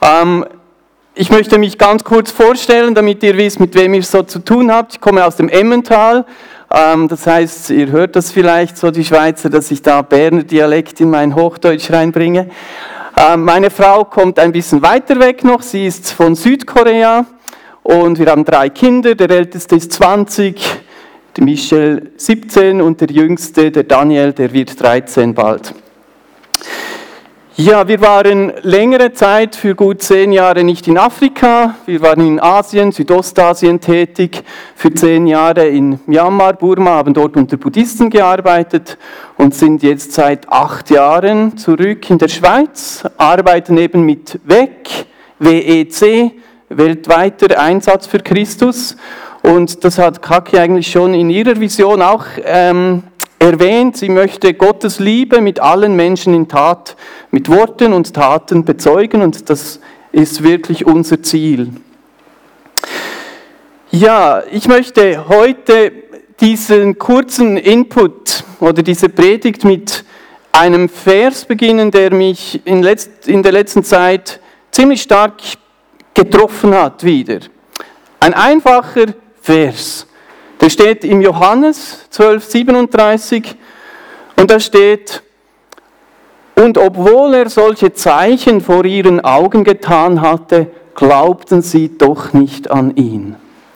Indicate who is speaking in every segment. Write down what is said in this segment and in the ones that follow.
Speaker 1: Ich möchte mich ganz kurz vorstellen, damit ihr wisst, mit wem ihr so zu tun habt. Ich komme aus dem Emmental. Das heißt, ihr hört das vielleicht so, die Schweizer, dass ich da Berner Dialekt in mein Hochdeutsch reinbringe. Meine Frau kommt ein bisschen weiter weg noch. Sie ist von Südkorea und wir haben 3 Kinder. Der älteste ist 20, der Michel 17 und der jüngste, der Daniel, der wird 13 bald. Ja, wir waren längere Zeit, für gut 10 Jahre nicht in Afrika. Wir waren in Asien, Südostasien tätig, für 10 Jahre in Myanmar, Burma, haben dort unter Buddhisten gearbeitet und sind jetzt seit 8 Jahren zurück in der Schweiz, arbeiten eben mit WEC, weltweiter Einsatz für Christus. Und das hat Kaki eigentlich schon in ihrer Vision auch erwähnt, sie möchte Gottes Liebe mit allen Menschen in Tat, mit Worten und Taten bezeugen und das ist wirklich unser Ziel. Ja, ich möchte heute diesen kurzen Input oder diese Predigt mit einem Vers beginnen, der mich in der letzten Zeit ziemlich stark getroffen hat wieder. Ein einfacher Vers. Der steht im Johannes 12,37 und da steht: Und obwohl er solche Zeichen vor ihren Augen getan hatte, glaubten sie doch nicht an ihn.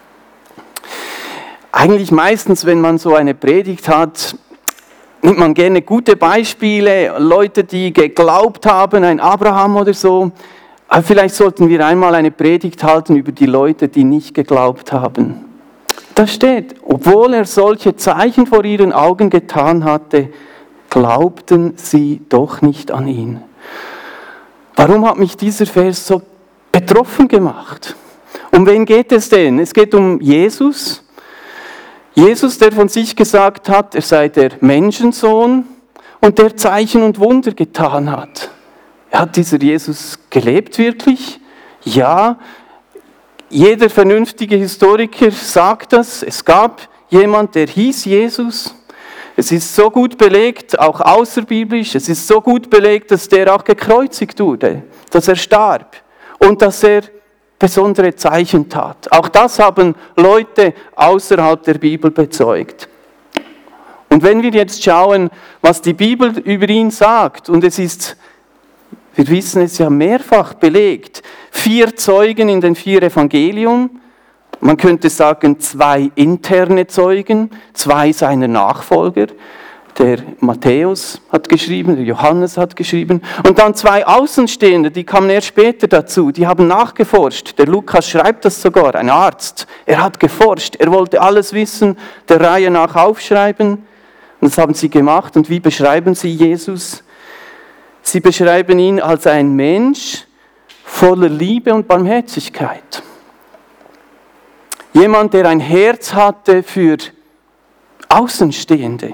Speaker 1: Eigentlich meistens, wenn man so eine Predigt hat, nimmt man gerne gute Beispiele, Leute, die geglaubt haben, ein Abraham oder so. Aber vielleicht sollten wir einmal eine Predigt halten über die Leute, die nicht geglaubt haben. Da steht, obwohl er solche Zeichen vor ihren Augen getan hatte, glaubten sie doch nicht an ihn. Warum hat mich dieser Vers so betroffen gemacht? Um wen geht es denn? Es geht um Jesus. Jesus, der von sich gesagt hat, er sei der Menschensohn und der Zeichen und Wunder getan hat. Hat dieser Jesus gelebt wirklich? Ja. Jeder vernünftige Historiker sagt das. Es gab jemand, der hieß Jesus. Es ist so gut belegt, auch außerbiblisch, es ist so gut belegt, dass der auch gekreuzigt wurde, dass er starb und dass er besondere Zeichen tat. Auch das haben Leute außerhalb der Bibel bezeugt. Und wenn wir jetzt schauen, was die Bibel über ihn sagt, und es ist, wir wissen es ja mehrfach belegt, 4 Zeugen in den 4 Evangelien, man könnte sagen 2 interne Zeugen, 2 seiner Nachfolger, der Matthäus hat geschrieben, der Johannes hat geschrieben und dann 2 Außenstehende, die kamen erst später dazu, die haben nachgeforscht, der Lukas schreibt das sogar, ein Arzt, er hat geforscht, er wollte alles wissen, der Reihe nach aufschreiben und das haben sie gemacht und wie beschreiben sie Jesus? Sie beschreiben ihn als ein Mensch voller Liebe und Barmherzigkeit. Jemand, der ein Herz hatte für Außenstehende,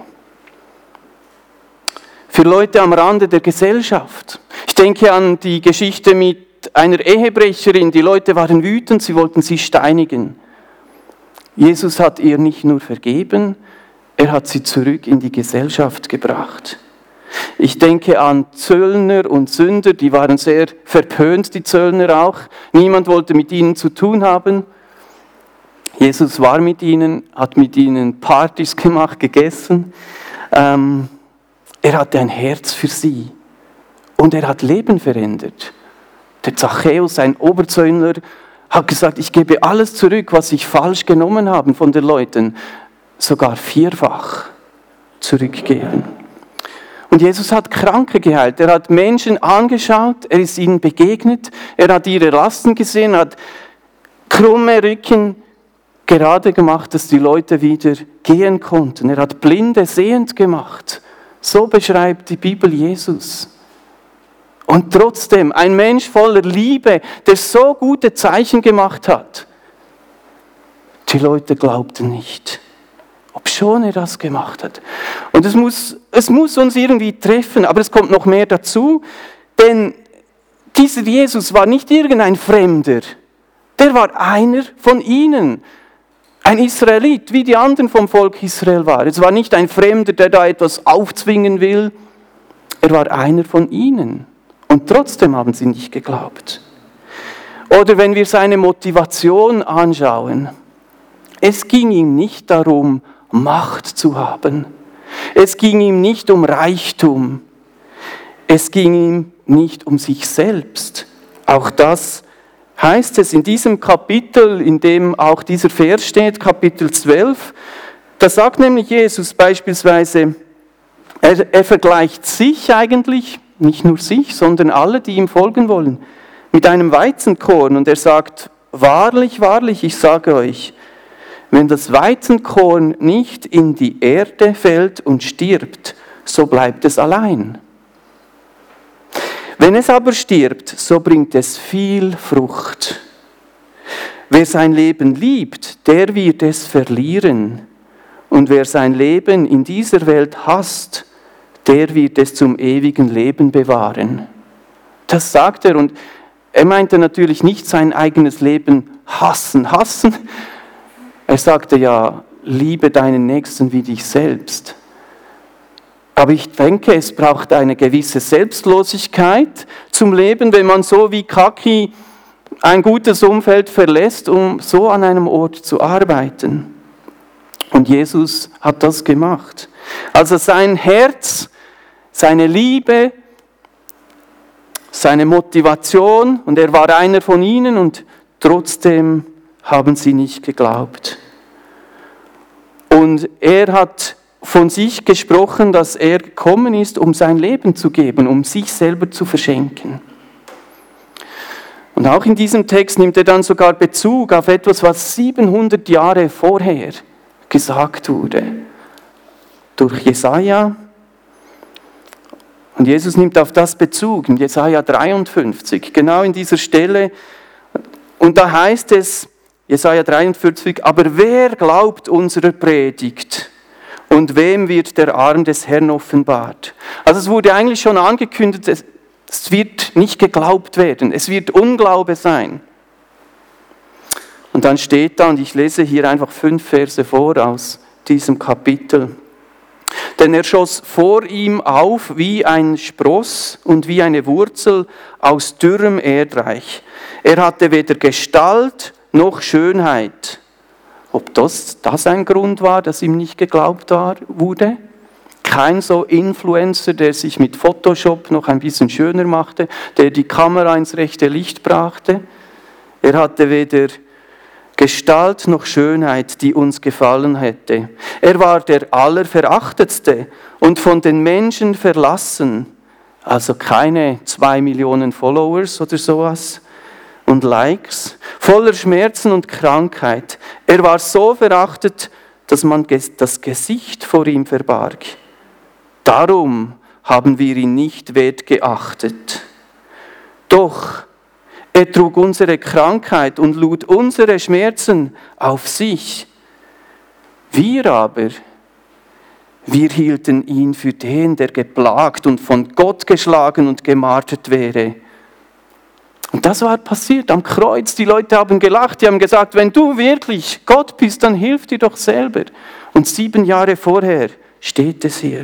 Speaker 1: für Leute am Rande der Gesellschaft. Ich denke an die Geschichte mit einer Ehebrecherin. Die Leute waren wütend, sie wollten sie steinigen. Jesus hat ihr nicht nur vergeben, er hat sie zurück in die Gesellschaft gebracht. Ich denke an Zöllner und Sünder, die waren sehr verpönt, die Zöllner auch. Niemand wollte mit ihnen zu tun haben. Jesus war mit ihnen, hat mit ihnen Partys gemacht, gegessen. Er hatte ein Herz für sie und er hat Leben verändert. Der Zachäus, ein Oberzöllner, hat gesagt, ich gebe alles zurück, was ich falsch genommen habe von den Leuten, sogar 4-fach zurückgeben. Und Jesus hat Kranke geheilt, er hat Menschen angeschaut, er ist ihnen begegnet, er hat ihre Lasten gesehen, hat krumme Rücken gerade gemacht, dass die Leute wieder gehen konnten. Er hat Blinde sehend gemacht. So beschreibt die Bibel Jesus. Und trotzdem ein Mensch voller Liebe, der so gute Zeichen gemacht hat. Die Leute glaubten nicht, obschon er das gemacht hat. Und es muss uns irgendwie treffen, aber es kommt noch mehr dazu, denn dieser Jesus war nicht irgendein Fremder, der war einer von ihnen, ein Israelit, wie die anderen vom Volk Israel waren. Es war nicht ein Fremder, der da etwas aufzwingen will, er war einer von ihnen. Und trotzdem haben sie nicht geglaubt. Oder wenn wir seine Motivation anschauen. Es ging ihm nicht darum, Macht zu haben. Es ging ihm nicht um Reichtum. Es ging ihm nicht um sich selbst. Auch das heißt es in diesem Kapitel, in dem auch dieser Vers steht, Kapitel 12, da sagt nämlich Jesus beispielsweise, er vergleicht sich eigentlich, nicht nur sich, sondern alle, die ihm folgen wollen, mit einem Weizenkorn. Und er sagt, wahrlich, wahrlich, ich sage euch, wenn das Weizenkorn nicht in die Erde fällt und stirbt, so bleibt es allein. Wenn es aber stirbt, so bringt es viel Frucht. Wer sein Leben liebt, der wird es verlieren. Und wer sein Leben in dieser Welt hasst, der wird es zum ewigen Leben bewahren. Das sagt er, und er meinte natürlich nicht sein eigenes Leben hassen. Er sagte ja, liebe deinen Nächsten wie dich selbst. Aber ich denke, es braucht eine gewisse Selbstlosigkeit zum Leben, wenn man so wie Kaki ein gutes Umfeld verlässt, um so an einem Ort zu arbeiten. Und Jesus hat das gemacht. Also sein Herz, seine Liebe, seine Motivation, und er war einer von ihnen, und trotzdem haben sie nicht geglaubt. Und er hat von sich gesprochen, dass er gekommen ist, um sein Leben zu geben, um sich selber zu verschenken. Und auch in diesem Text nimmt er dann sogar Bezug auf etwas, was 700 Jahre vorher gesagt wurde. Durch Jesaja. Und Jesus nimmt auf das Bezug, in Jesaja 53, genau in dieser Stelle. Und da heißt es, Jesaja 43, aber wer glaubt unserer Predigt? Und wem wird der Arm des Herrn offenbart? Also es wurde eigentlich schon angekündigt, es wird nicht geglaubt werden, es wird Unglaube sein. Und dann steht da, und ich lese hier einfach 5 Verse vor aus diesem Kapitel. Denn er schoss vor ihm auf wie ein Spross und wie eine Wurzel aus dürrem Erdreich. Er hatte weder Gestalt noch Schönheit. Ob das ein Grund war, dass ihm nicht geglaubt wurde? Kein so Influencer, der sich mit Photoshop noch ein bisschen schöner machte, der die Kamera ins rechte Licht brachte. Er hatte weder Gestalt noch Schönheit, die uns gefallen hätte. Er war der Allerverachtetste und von den Menschen verlassen. Also keine 2 Millionen Followers oder sowas und Likes, voller Schmerzen und Krankheit. Er war so verachtet, dass man das Gesicht vor ihm verbarg. Darum haben wir ihn nicht wert geachtet. Doch er trug unsere Krankheit und lud unsere Schmerzen auf sich. Wir aber, wir hielten ihn für den, der geplagt und von Gott geschlagen und gemartert wäre. Und das war passiert am Kreuz. Die Leute haben gelacht, die haben gesagt, wenn du wirklich Gott bist, dann hilf dir doch selber. Und 7 Jahre vorher steht es hier.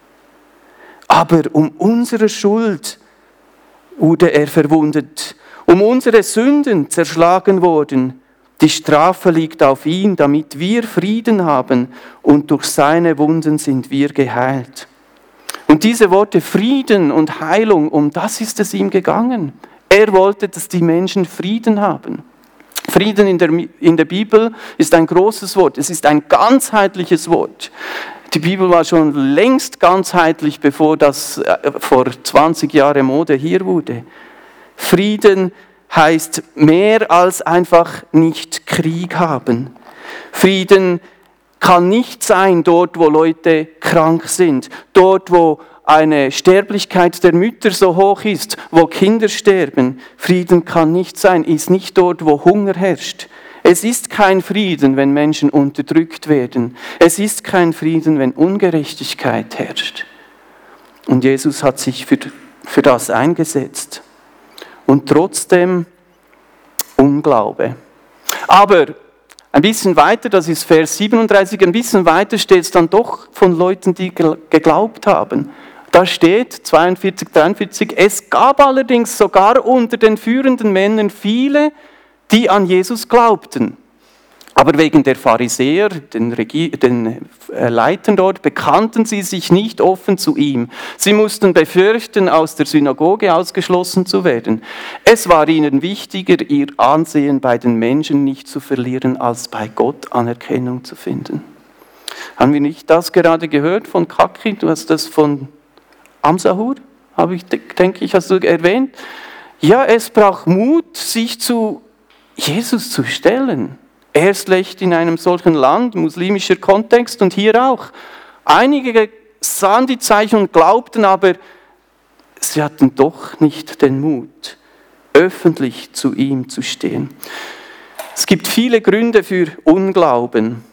Speaker 1: Aber um unsere Schuld wurde er verwundet, um unsere Sünden zerschlagen worden. Die Strafe liegt auf ihn, damit wir Frieden haben, und durch seine Wunden sind wir geheilt. Und diese Worte Frieden und Heilung, um das ist es ihm gegangen. Er wollte, dass die Menschen Frieden haben. Frieden in der Bibel ist ein großes Wort. Es ist ein ganzheitliches Wort. Die Bibel war schon längst ganzheitlich, bevor das vor 20 Jahren Mode hier wurde. Frieden heißt mehr als einfach nicht Krieg haben. Frieden kann nicht sein dort, wo Leute krank sind, dort, wo eine Sterblichkeit der Mütter so hoch ist, wo Kinder sterben. Frieden kann nicht sein, ist nicht dort, wo Hunger herrscht. Es ist kein Frieden, wenn Menschen unterdrückt werden. Es ist kein Frieden, wenn Ungerechtigkeit herrscht. Und Jesus hat sich für das eingesetzt. Und trotzdem Unglaube. Aber ein bisschen weiter, das ist Vers 37, ein bisschen weiter steht es dann doch von Leuten, die geglaubt haben. Da steht 42, 43, es gab allerdings sogar unter den führenden Männern viele, die an Jesus glaubten. Aber wegen der Pharisäer, den Leitern dort, bekannten sie sich nicht offen zu ihm. Sie mussten befürchten, aus der Synagoge ausgeschlossen zu werden. Es war ihnen wichtiger, ihr Ansehen bei den Menschen nicht zu verlieren, als bei Gott Anerkennung zu finden. Haben wir nicht das gerade gehört von Kaki? Du hast das von Amsahur, denke ich, hast du erwähnt. Ja, es braucht Mut, sich zu Jesus zu stellen. Erst recht in einem solchen Land, muslimischer Kontext und hier auch. Einige sahen die Zeichen und glaubten, aber sie hatten doch nicht den Mut, öffentlich zu ihm zu stehen. Es gibt viele Gründe für Unglauben.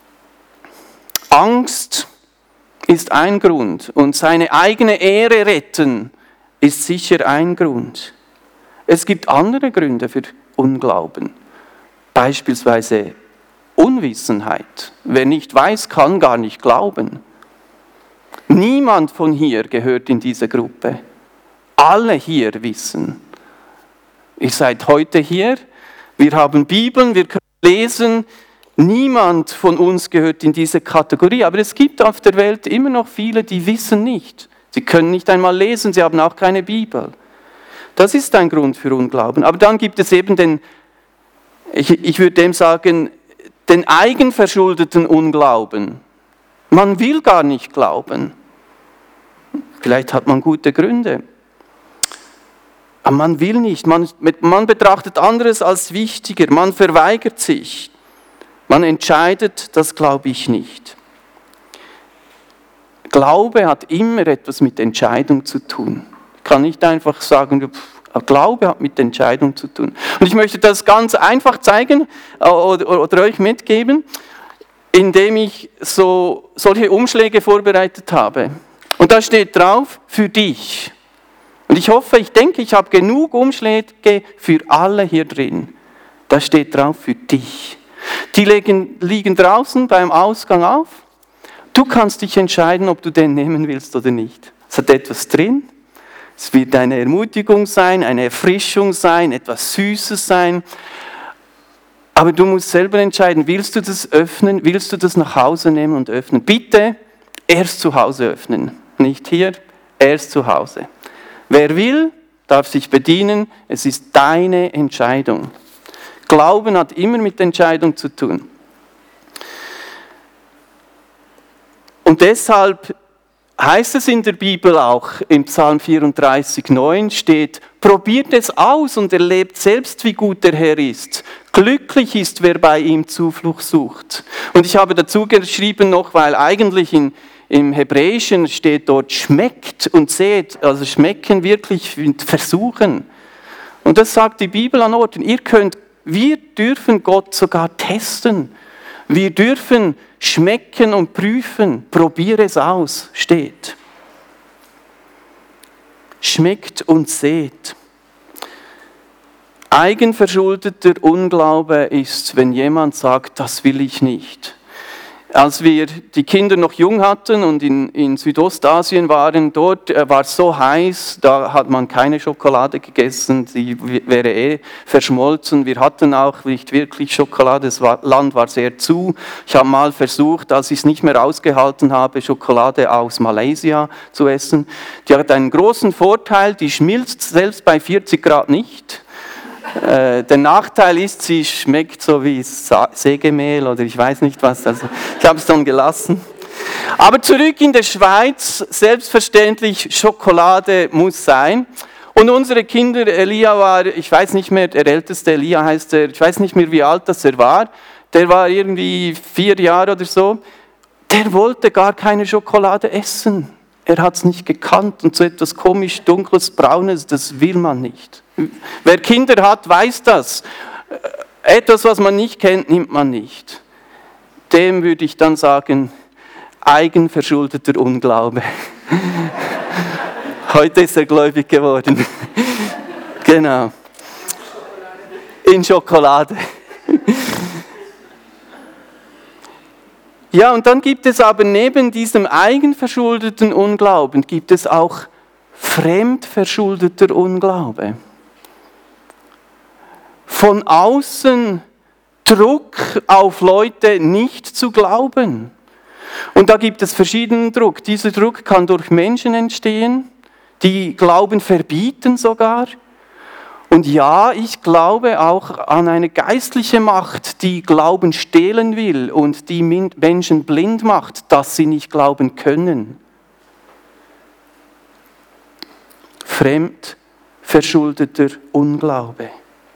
Speaker 1: Angst ist ein Grund und seine eigene Ehre retten ist sicher ein Grund. Es gibt andere Gründe für Unglauben, beispielsweise Unwissenheit. Wer nicht weiß, kann gar nicht glauben. Niemand von hier gehört in diese Gruppe. Alle hier wissen. Ihr seid heute hier, wir haben Bibeln, wir können lesen. Niemand von uns gehört in diese Kategorie, aber es gibt auf der Welt immer noch viele, die wissen nicht. Sie können nicht einmal lesen, sie haben auch keine Bibel. Das ist ein Grund für Unglauben. Aber dann gibt es eben ich würde dem sagen, den eigenverschuldeten Unglauben. Man will gar nicht glauben. Vielleicht hat man gute Gründe. Aber man will nicht, man betrachtet anderes als wichtiger, man verweigert sich. Man entscheidet, das glaube ich nicht. Glaube hat immer etwas mit Entscheidung zu tun. Ich kann nicht einfach sagen, Glaube hat mit Entscheidung zu tun. Und ich möchte das ganz einfach zeigen oder euch mitgeben, indem ich solche Umschläge vorbereitet habe. Und da steht drauf, für dich. Und ich denke, ich habe genug Umschläge für alle hier drin. Da steht drauf, für dich. Die liegen draußen beim Ausgang auf. Du kannst dich entscheiden, ob du den nehmen willst oder nicht. Es hat etwas drin. Es wird eine Ermutigung sein, eine Erfrischung sein, etwas Süßes sein. Aber du musst selber entscheiden, willst du das öffnen, willst du das nach Hause nehmen und öffnen? Bitte erst zu Hause öffnen, nicht hier, erst zu Hause. Wer will, darf sich bedienen, es ist deine Entscheidung. Glauben hat immer mit Entscheidung zu tun. Und deshalb heißt es in der Bibel auch, im Psalm 34,9 steht, probiert es aus und erlebt selbst, wie gut der Herr ist. Glücklich ist, wer bei ihm Zuflucht sucht. Und ich habe dazu geschrieben noch, weil eigentlich im Hebräischen steht dort schmeckt und seht, also schmecken wirklich versuchen. Und das sagt die Bibel an Orten. Wir dürfen Gott sogar testen. Wir dürfen schmecken und prüfen. Probiere es aus, steht. Schmeckt und seht. Eigenverschuldeter Unglaube ist, wenn jemand sagt, das will ich nicht. Als wir die Kinder noch jung hatten und in Südostasien waren, dort war es so heiß, da hat man keine Schokolade gegessen, die wäre verschmolzen. Wir hatten auch nicht wirklich Schokolade, das Land war sehr zu. Ich habe mal versucht, als ich es nicht mehr ausgehalten habe, Schokolade aus Malaysia zu essen. Die hat einen großen Vorteil, die schmilzt selbst bei 40 Grad nicht. Der Nachteil ist, sie schmeckt so wie Sägemehl oder ich weiß nicht was. Also ich habe es dann gelassen. Aber zurück in der Schweiz, selbstverständlich Schokolade muss sein. Und unsere Kinder, Elia war, ich weiß nicht mehr, der älteste Elia heißt er, ich weiß nicht mehr wie alt das er war. Der war irgendwie 4 Jahre oder so. Der wollte gar keine Schokolade essen. Er hat es nicht gekannt und so etwas komisch, dunkles, braunes, das will man nicht. Wer Kinder hat, weiß das. Etwas, was man nicht kennt, nimmt man nicht. Dem würde ich dann sagen, eigenverschuldeter Unglaube. Heute ist er gläubig geworden. Genau. In Schokolade. Ja, und dann gibt es aber neben diesem eigenverschuldeten Unglauben, gibt es auch fremdverschuldeter Unglaube. Von außen Druck auf Leute nicht zu glauben. Und da gibt es verschiedenen Druck. Dieser Druck kann durch Menschen entstehen, die Glauben verbieten sogar. Und ja, ich glaube auch an eine geistliche Macht, die Glauben stehlen will und die Menschen blind macht, dass sie nicht glauben können. Fremdverschuldeter Unglaube.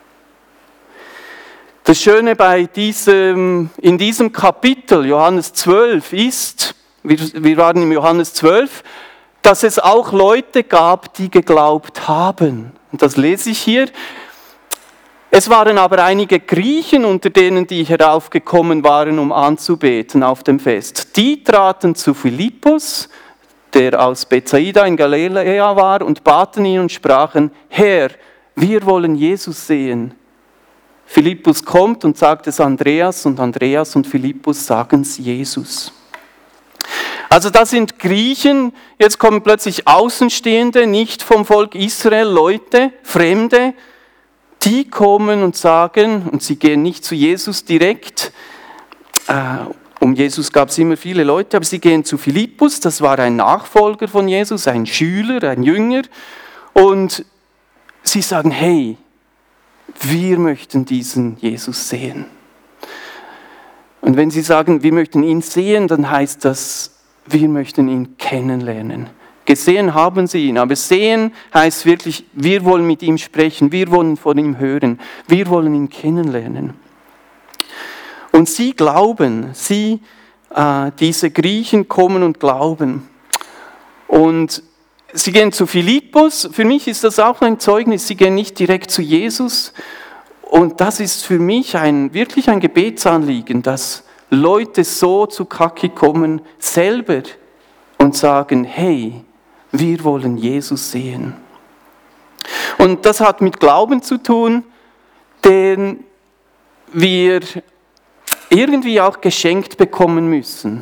Speaker 1: Das Schöne in diesem Kapitel, Johannes 12, ist, wir waren im Johannes 12, dass es auch Leute gab, die geglaubt haben. Und das lese ich hier. Es waren aber einige Griechen unter denen, die heraufgekommen waren, um anzubeten auf dem Fest. Die traten zu Philippus, der aus Bethsaida in Galiläa war, und baten ihn und sprachen: Herr, wir wollen Jesus sehen. Philippus kommt und sagt es Andreas, und Andreas und Philippus sagen es Jesus. Also das sind Griechen, jetzt kommen plötzlich Außenstehende, nicht vom Volk Israel, Leute, Fremde, die kommen und sagen, und sie gehen nicht zu Jesus direkt, um Jesus gab es immer viele Leute, aber sie gehen zu Philippus, das war ein Nachfolger von Jesus, ein Schüler, ein Jünger, und sie sagen: Hey, wir möchten diesen Jesus sehen. Und wenn sie sagen, wir möchten ihn sehen, dann heißt das, wir möchten ihn kennenlernen. Gesehen haben sie ihn, aber sehen heißt wirklich, wir wollen mit ihm sprechen, wir wollen von ihm hören, wir wollen ihn kennenlernen. Und sie glauben, diese Griechen kommen und glauben. Und sie gehen zu Philippus, für mich ist das auch ein Zeugnis, sie gehen nicht direkt zu Jesus. Und das ist für mich wirklich ein Gebetsanliegen, dass Leute so zu Kaki kommen, selber, und sagen: Hey, wir wollen Jesus sehen. Und das hat mit Glauben zu tun, den wir irgendwie auch geschenkt bekommen müssen.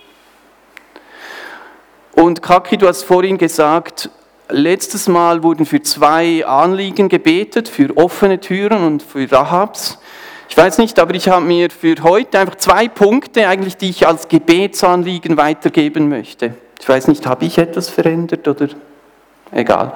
Speaker 1: Und Kaki, du hast vorhin gesagt, letztes Mal wurden für 2 Anliegen gebetet, für offene Türen und für Rahabs. Ich weiß nicht, aber ich habe mir für heute einfach 2 Punkte, eigentlich, die ich als Gebetsanliegen weitergeben möchte. Ich weiß nicht, habe ich etwas verändert oder? Egal.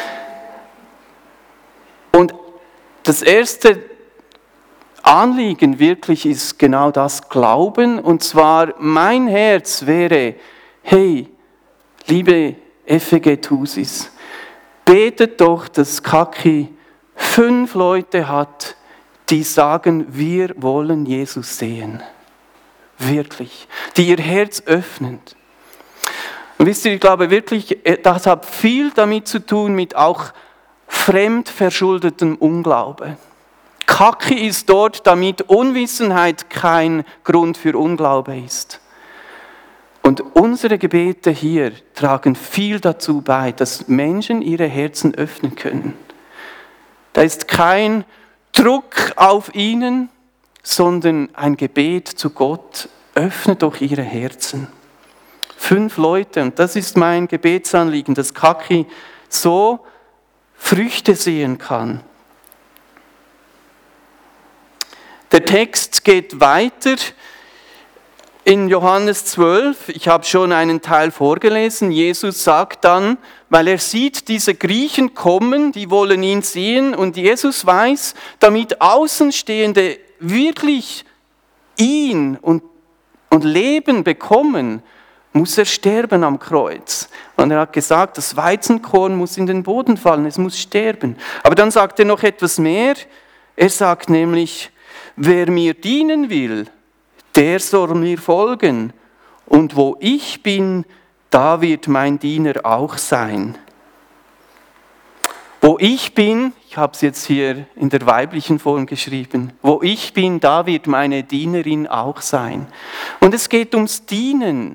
Speaker 1: Und das erste Anliegen wirklich ist genau das Glauben. Und zwar, mein Herz wäre: Hey, liebe FEG Thusis, betet doch, dass Kaki 5 Leute hat, die sagen: Wir wollen Jesus sehen. Wirklich. Die ihr Herz öffnen. Und wisst ihr, ich glaube wirklich, das hat viel damit zu tun, mit auch fremdverschuldetem Unglaube. Kaki ist dort, damit Unwissenheit kein Grund für Unglaube ist. Und unsere Gebete hier tragen viel dazu bei, dass Menschen ihre Herzen öffnen können. Da ist kein Druck auf ihnen, sondern ein Gebet zu Gott: Öffnet doch ihre Herzen. 5 Leute, und das ist mein Gebetsanliegen, dass Kaki so Früchte sehen kann. Der Text geht weiter in Johannes 12. Ich habe schon einen Teil vorgelesen. Jesus sagt dann, weil er sieht, diese Griechen kommen, die wollen ihn sehen, und Jesus weiß, damit Außenstehende wirklich ihn und Leben bekommen, muss er sterben am Kreuz. Und er hat gesagt, das Weizenkorn muss in den Boden fallen, es muss sterben. Aber dann sagt er noch etwas mehr. Er sagt nämlich: Wer mir dienen will, der soll mir folgen. Und wo ich bin, da wird mein Diener auch sein. Wo ich bin, ich habe es jetzt hier in der weiblichen Form geschrieben, wo ich bin, da wird meine Dienerin auch sein. Und es geht ums Dienen.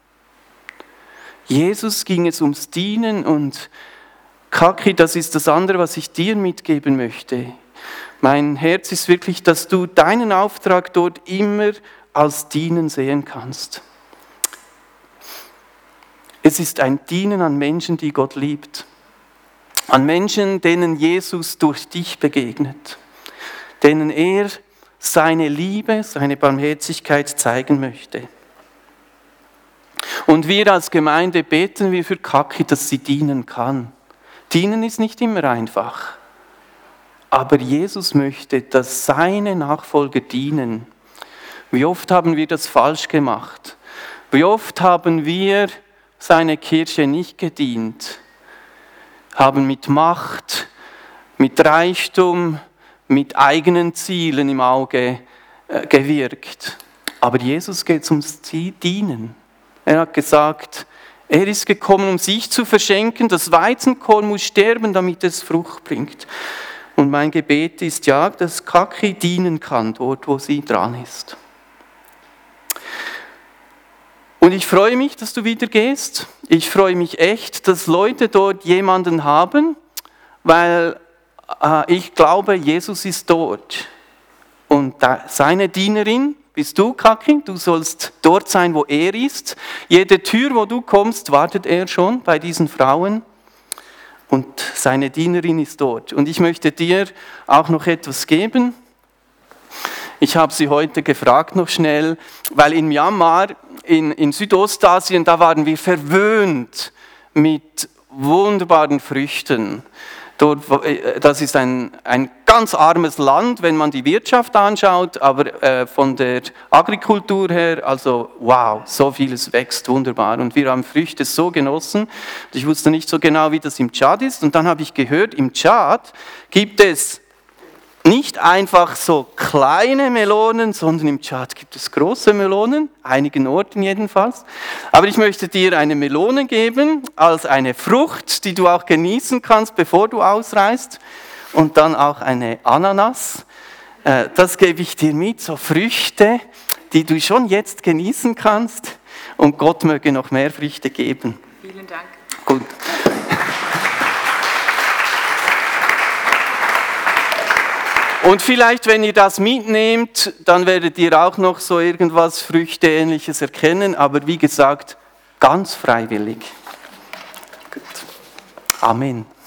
Speaker 1: Jesus ging es ums Dienen, und Kaki, das ist das andere, was ich dir mitgeben möchte. Mein Herz ist wirklich, dass du deinen Auftrag dort immer als Dienen sehen kannst. Es ist ein Dienen an Menschen, die Gott liebt. An Menschen, denen Jesus durch dich begegnet. Denen er seine Liebe, seine Barmherzigkeit zeigen möchte. Und wir als Gemeinde beten wir für Kaki, dass sie dienen kann. Dienen ist nicht immer einfach. Aber Jesus möchte, dass seine Nachfolger dienen. Wie oft haben wir das falsch gemacht? Wie oft haben wir seine Kirche nicht gedient? Haben mit Macht, mit Reichtum, mit eigenen Zielen im Auge gewirkt. Aber Jesus geht ums Dienen. Er hat gesagt, er ist gekommen, um sich zu verschenken. Das Weizenkorn muss sterben, damit es Frucht bringt. Und mein Gebet ist ja, dass Kaki dienen kann, dort wo sie dran ist. Und ich freue mich, dass du wieder gehst. Ich freue mich echt, dass Leute dort jemanden haben, weil ich glaube, Jesus ist dort. Und seine Dienerin bist du, Kaki. Du sollst dort sein, wo er ist. Jede Tür, wo du kommst, wartet er schon bei diesen Frauen. Und seine Dienerin ist dort. Und ich möchte dir auch noch etwas geben. Ich habe sie heute gefragt noch schnell, weil in Myanmar, in Südostasien, da waren wir verwöhnt mit wunderbaren Früchten. Dort, das ist ein ganz armes Land, wenn man die Wirtschaft anschaut, aber von der Agrikultur her, also wow, so vieles wächst wunderbar. Und wir haben Früchte so genossen. Ich wusste nicht so genau, wie das im Tschad ist. Und dann habe ich gehört, im Tschad gibt es nicht einfach so kleine Melonen, sondern im Tschad gibt es große Melonen, einigen Orten jedenfalls. Aber ich möchte dir eine Melone geben als eine Frucht, die du auch genießen kannst, bevor du ausreist. Und dann auch eine Ananas. Das gebe ich dir mit, so Früchte, die du schon jetzt genießen kannst. Und Gott möge noch mehr Früchte geben.
Speaker 2: Vielen Dank.
Speaker 1: Gut. Und vielleicht, wenn ihr das mitnehmt, dann werdet ihr auch noch so irgendwas Früchteähnliches erkennen, aber wie gesagt, ganz freiwillig. Gut. Amen.